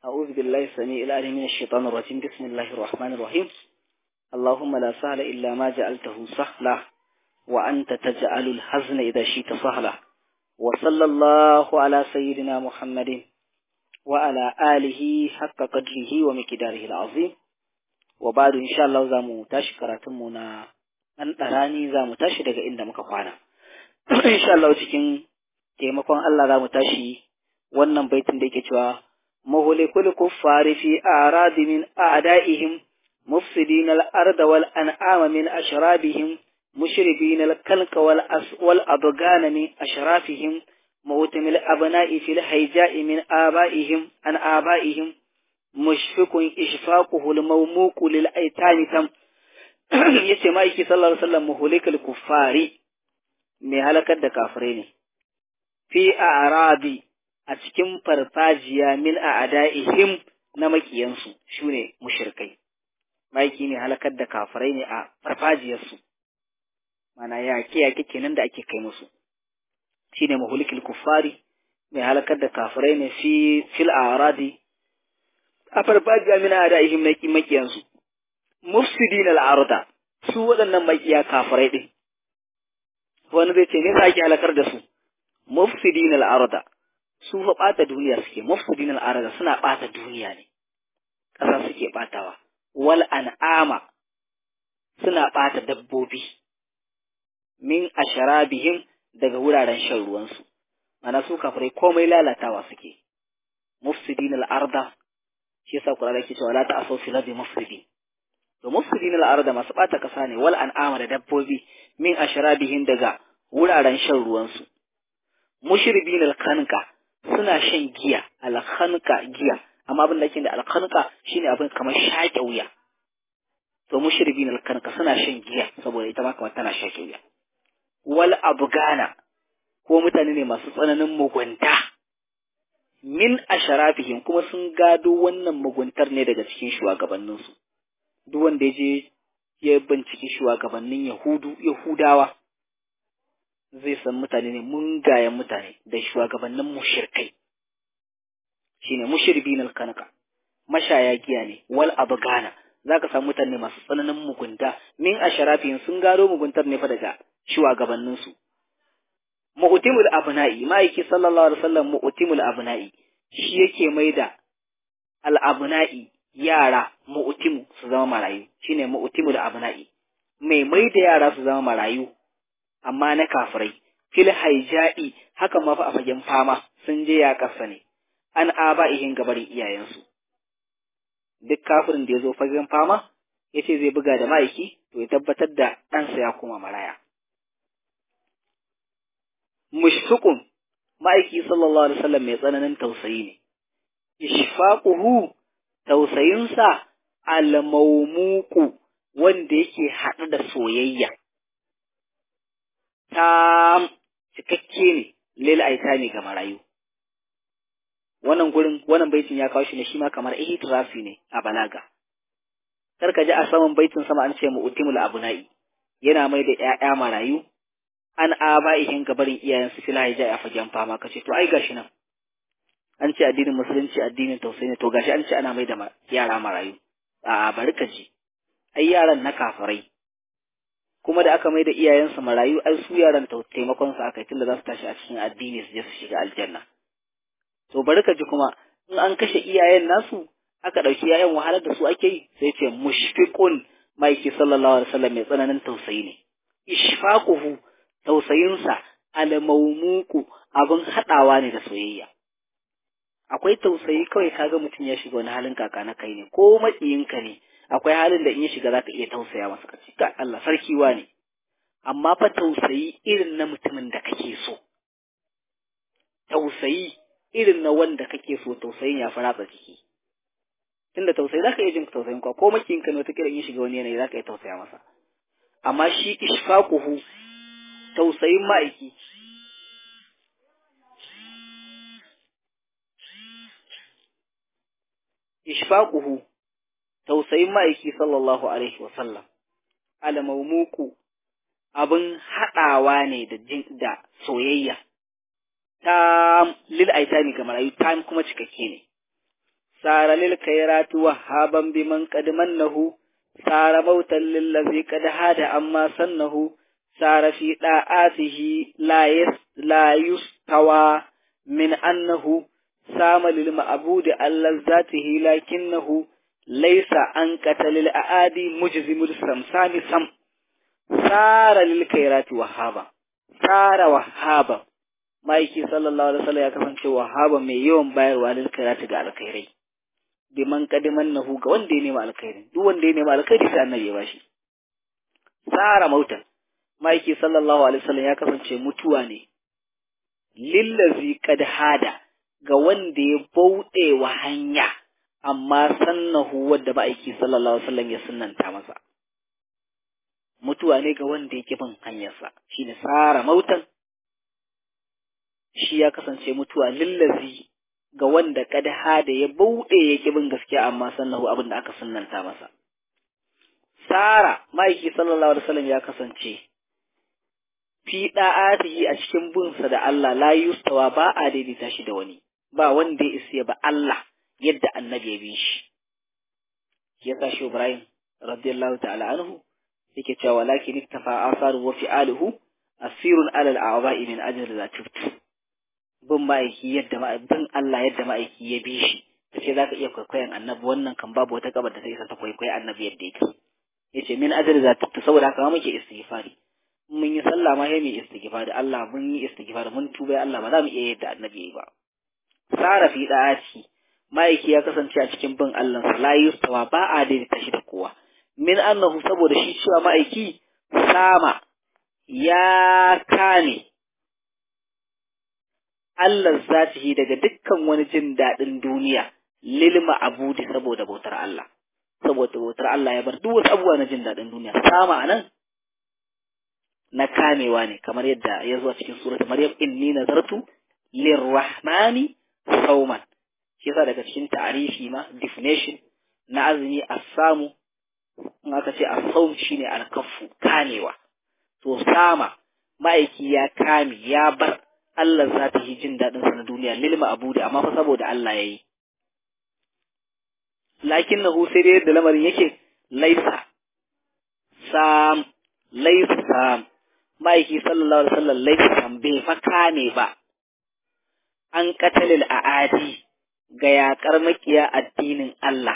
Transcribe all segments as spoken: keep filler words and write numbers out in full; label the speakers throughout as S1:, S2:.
S1: أعوذ بالله السميع العليم من الشيطان الرجيم. بسم الله الرحمن الرحيم. اللهم لا سهل إلا ما جعلته سهلا وأنت تجعل الحزن إذا شئت سهلا. وصلى الله على سيدنا محمد وعلى آله حق قدره ومقداره العظيم. وبعد إن شاء الله زامو تاشي كراتمنا أن أراني زامو تاشي daga inda muka kwana. Insha Allah cikin taimakon Allah zamu tashi wannan baitin da yake cewa muhlikul kuffari fi aradi min a'daihim mufsidin al-ard wal an'ama min ashrabihim mushribin al-kalka wal aswal adgana min ashrafihim mawtamil abna'i fil hayja'i min abaihim an abaihim mushfiqun ishfaquhu al-mawmuq lil aitani tam. Yace maiki sallallahu alaihi wasallam muhlikul kuffari mai halakar da kafirai ne fi a'rabi a cikin farfajiya min a'da'ihim na makiyansu shine mushrikai. Maiki ne halakar da kafirai ne a farfajiyarsu, mana yake yake kenan da ake kai musu, shine muhlikul kuffari mai halakar da kafirai ne fi fil a'radi a farfajiya min a'da'ihim na makiyansu mufsidin al-arda, su waɗannan makiya kafirai din. Wani zai ce ne za ki halakar da su? Mufsidin al-arda, su fa ɓata duniya suke. Mufsidin al-arda suna ɓata duniya ne, ƙasa suke ɓatawa. Wal an'ama suna ɓata dabbobi min asharabihim daga wuraren shan ruwansu. Mana su kafirai komai lalatawa suke. Mufsidin al-arda, shi yasa Qur'ani yake cewa la ta'asu fil ardi mufsidin. To mufsidin al-arda masu ɓata ƙasa ne, wal an'ama da dabbobi min asharabihim daga wuraren shan ruwansu. Mushribin al-khanqa suna shan giya, al-khanqa giya, amma abin da yake da al-khanqa shine abin kamar shaƙe wuya. To mushribin al-khanqa suna shan giya saboda ita ma kamar tana shaƙe wuya. Wal abgana ko mutane ne masu tsananin mugunta min asharafihim, kuma sun gado wannan muguntar ne daga cikin shugabanninsu. Duk wanda ya je ya binciki shugabannin Yahudu Yahudawa zai san mutane ne mungayen mutane da shugabannin mushrikai, shine mushribin al-kanaka, mashaya giya ne. Wal abgana zaka samu mutane masu tsananin mugunta min asharafin, sun gado muguntar ne fa daga shugabannin su. Mu'timul abna'i, ma'aiki sallallahu alaihi wasallam mu'timul abna'i, shi yake maida al abna'i yara mu'timu su zama marayu, shine mu'timul abna'i, mai maida yara su zama marayu amma na kafirai. Fil haija'i, haka ma fa a fagen fama sun je ya kasa ne, an aba'ihin gabarin iyayensu. Duk kafirin da ya zo fagen fama ya ce zai buga da ma'aiki, to ya tabbatar da ɗansa ya koma maraya. Mushfiqun, ma'aiki sallallahu alaihi wasallam mai tsananin tausayi ne. Ishfaquhu, tausayinsa al-mawmuqu, wanda yake haɗu da soyayya. Ta cikakke ne lil aitani ga marayu. Wannan gurin wannan baitin ya kawo shi ne shi ma kamar ihtirafi ne a balaga. Kar ka ji a saman baitin sama an ce mu'timul abna'i, yana mai da ƴaƴa marayu an aba'ihin gabarin iyayensu fil hijja a fagen fama. Kace to ai gashi nan an ce addinin musulunci addinin tausayi ne, to gashi an ce ana mai da yara marayu. A bari ka ji, ai yaran na kafirai, kuma da aka mai da iyayensu marayu, ai su yaran taimakon su aka yi tunda za su tashi a cikin addini su je su shiga aljanna. To bari ka ji kuma in an kashe iyayen nasu aka ɗauki yayan wahalar da su ake yi, sai ce mushfiqun, maiki sallallahu alaihi wasallam mai tsananin tausayi ne. Ishfaquhu, tausayinsa al-mawmuqu, abin haɗawa ne da soyayya. Akwai tausayi kawai kaga mutum ya shiga wani halin kaka na kai ne, ko maƙiyinka ne, akwai halin da in ya shiga za ka iya tausaya masa, ka ce ka Allah sarkiwa ne. Amma fa tausayi irin na mutumin da kake so, tausayi irin na wanda kake so, tausayin ya fi ratsa ciki. Tunda tausayi za ka iya jin tausayin kwa, ko makiyinka ne wata kira in ya shiga wani yanayi za ka iya tausaya masa. Amma shi ishfaquhu, tausayin ma'aiki, ishfaquhu tausayin ma'aiki sallallahu alaihi wasallam al-mawmuqu, abin haɗawa ne da jin da soyayya. Ta lil aitami ga marayu, ta kuma cikakke ne. sara lil khairati wahhaban biman qad mannahu sara mautan lillazi qad hada amma sannahu sara fi da'atihi la yas la yustawa min annahu sama lil ma'budi allazatihi lakinnahu laysa an qatalil aadi mujzimul samsami sam sara lil khairati wahhaba sara wahhaba maiki sallallahu alaihi wasallam ya kasance wahhaba mai yawan bayarwa lil khairati ga alkhairai biman kadiman nahu ga wanda ya nema alkhairi duk wanda ya nema alkhairi sai annabi ya bashi sara mautan maiki sallallahu alaihi wasallam ya kasance mutuwa ne lillazi kad hada ga wanda ya bauɗe wa hanya amma sannahu wanda maiki sallallahu alaihi wasallam ya sunnanta masa mutuwa ne ga wanda yake bin hanyarsa shine sara mautan shi ya kasance mutuwa lillazi ga wanda kad hada ya bauɗe yake bin gaskiya amma sannahu abin da aka sunnanta masa sara maiki sallallahu alaihi wasallam ya kasance fi da'atihi a cikin bunsa da Allah la yustawa ba a daidaita shi da wani ba wanda ya isa ba Allah yadda annabi ya bi shi ya tashi Ibrahim radiyallahu ta'ala anhu yake cewa walakin iktafa asaru wa fi'aluhu asirun ala al-a'ba'i min ajli zatubtu bin ma'aiki yadda bin Allah yadda ma'aiki ya bi shi kace zaka iya kwaikwayon annabi wannan kan babu wata gabar da ta isa ta kwaikwayi annabi yadda yake yace min ajli zatubtu saboda haka muke istighfari mun yi sallah ma sai mu istighfar da Allah mun yi istighfar mun tuba Allah ba za mu iya yadda annabi yayi ba sara fi da'ati maiki ya kasance a cikin bin Allah la yustawa ba a daidaita shi da kowa min annahu saboda shi cewa maiki sama ya kane Allah zatihi daga dukkan wani jin dadin duniya lil ma'budi saboda bautar Allah saboda bautar Allah ya bar duk wasu abubuwa na jin dadin duniya sama anan na kamewa ne kamar yadda ya zo a cikin suratul Maryam inni nazartu lirrahmani sawman shi yasa daga cikin ta'arifi ma definition na azumi as-samu in aka ce as-sawm shine al-kaffu kamewa to sama ma'aiki ya kame ya bar Allah za ta yi jin dadin sa na duniya lil ma'budi amma fa saboda Allah yayi lakinnahu sai dai da lamarin yake laisa sam laisa sam ma'aiki sallallahu alaihi wasallam laifin bai fa kame ba an katalil a'adi ga yakar makiya addinin Allah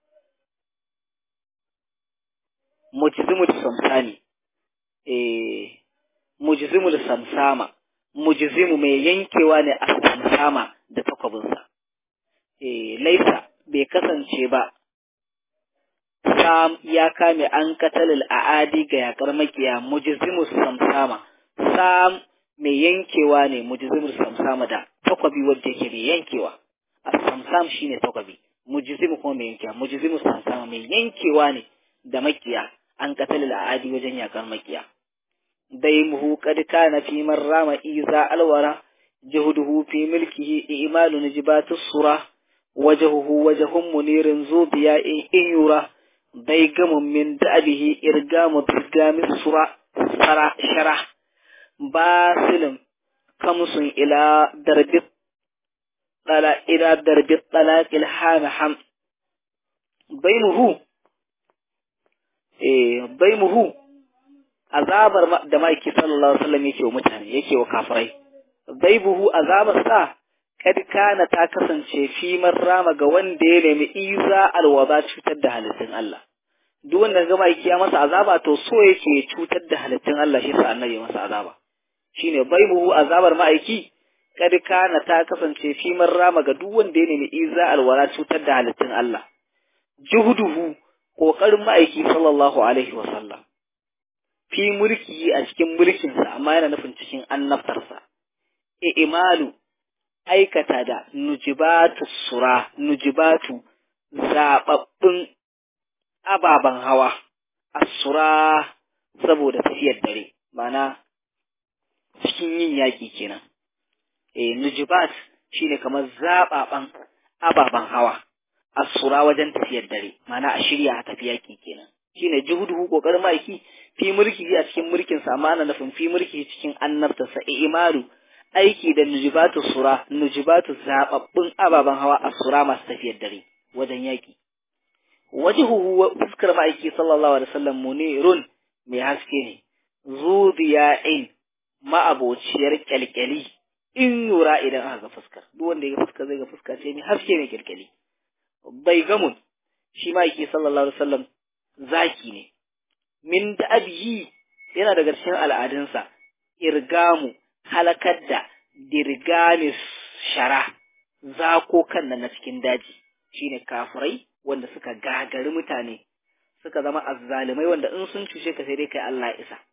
S1: mujzimul samsani eh mujzimul samsama mujzimu mai yankewa ne a samsama da takwabinsa eh laisa bai kasance ba sam ya kame an katalil a'adi ga yakar makiya mujzimus samsama sam mai yankewa ne mujzimus samsama da takwabi wanda yake mai yankewa as-samsam shine takwabi mujzimu kuma mai yankewa mujzimus samsama mai yankewa ne da makiya an katalil a'adi wajen yakar makiya daimuhu qad kana fi marrama iza alwara juhuduhu fi milkihi imalu najbatus surah wajhuhu wajhun munirin zubiya in yura ضيقم من دأبه إرقام برقام السرع سرع شرع باسل كمس إلى درب الطلاق إلى درب الطلاق الحام حم ضيمه إيه ضيمه azabar da maiki sallallahu alaihi wasallam yake wa mutane yake wa kafirai daibuhu azabar sa kad kana ta kasance fi marrama ga wanda ya nemi iza alwaba cutar da halittun Allah duk wanda ga maiki ya masa azaba to so yake cutar da halittun Allah shi sa annabi masa azaba shine daibuhu azabar maiki kad kana ta kasance fi marrama ga duk wanda ya nemi iza alwala cutar da halittun Allah juhuduhu kokarin maiki sallallahu alaihi wasallam fi mulki a cikin mulkinsa amma yana nufin cikin annabtarsa e imalu aikata da nujibatu sura nujibatu zababbun ababan hawa asura saboda tafiyar dare mana cikin yin yaki kenan e nujibat shine kamar zababan ababan hawa asura wajen tafiyar dare mana a shirya a tafi yaki kenan shine juhudu kokarin maiki fi mulki a cikin mulkin sa amma ana nufin fi mulki cikin annabta sa imaru aiki da nujibatu sura nujibatu zababbun ababan hawa asura masu tafiyar dare wajen yaƙi. Wajhuhu fuskar ma'aiki sallallahu alaihi wasallam munirun mai haske ne, zudiya'in ma'abociyar kyalkyali in yura idan aka ga fuskar, duk wanda ya ga fuskar zai ga fuska ce mai haske mai kyalkyali. Bai gamun shi ma'aiki sallallahu alaihi wasallam zaki ne, min da abiyi yana daga cikin al'adunsa, irgamu halakar da dirgamis shara zako kan nan na cikin daji, shine kafirai wanda suka gagari mutane suka zama azzalimai wanda in sun cuce ka sai dai kai Allah ya isa.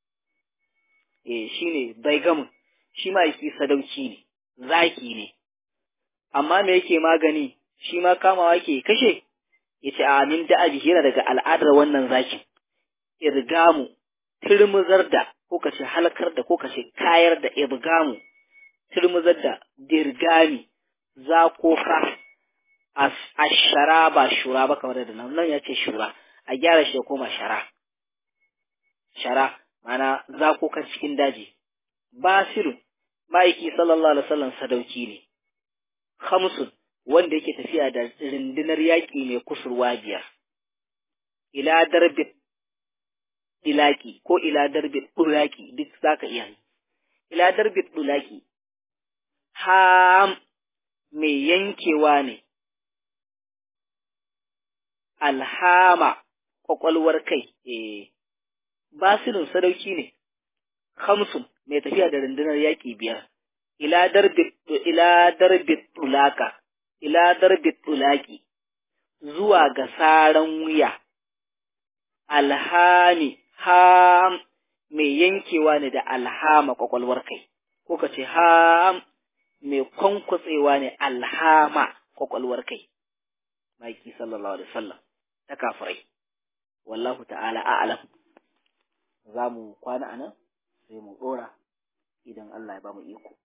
S1: Eh shine baigamun shi ma yake sadauki ne, zaki ne, amma me yake magani shi ma kamawa yake kashe, yace amin da abi yana daga al'adar wannan zakin, irgamu turmuzar da ko kace halakar da ko kace kayar da irgamu turmuzar da dirgami zakoka ashara ba shura ba kamar da nan nan yace shura, a gyara shi ya koma shara. Shara mana zakokan cikin daji. Basirun ma'aiki sallallahu alaihi wasallam sadauki ne. Khamsun wanda yake tafiya da rundunar yaƙi mai kusurwa biyar. Ila darbit ilaki ko ila darbit dulaki duk zaka iya. Ila darbit dulaki ham mai yankewa ne. Alhama kwakwalwar kai, eh, basilin sadauki ne, khamsun mai tafiya da rundunar yaƙi biyar, ila darbit ila darbit tulaka, ila darbit tulaki, zuwa ga saran wuya, alhami, ham mai yankewa ne da alhama kwakwalwar kai, ko ka ce ham mai kwankwatsewa ne alhama kwakwalwar kai, maki sallallahu alaihi wasallam. Ta kafirai, wallahu ta'ala a'lam. Za mu kwana a nan sai mu ɗora idan Allah ya ba mu iko.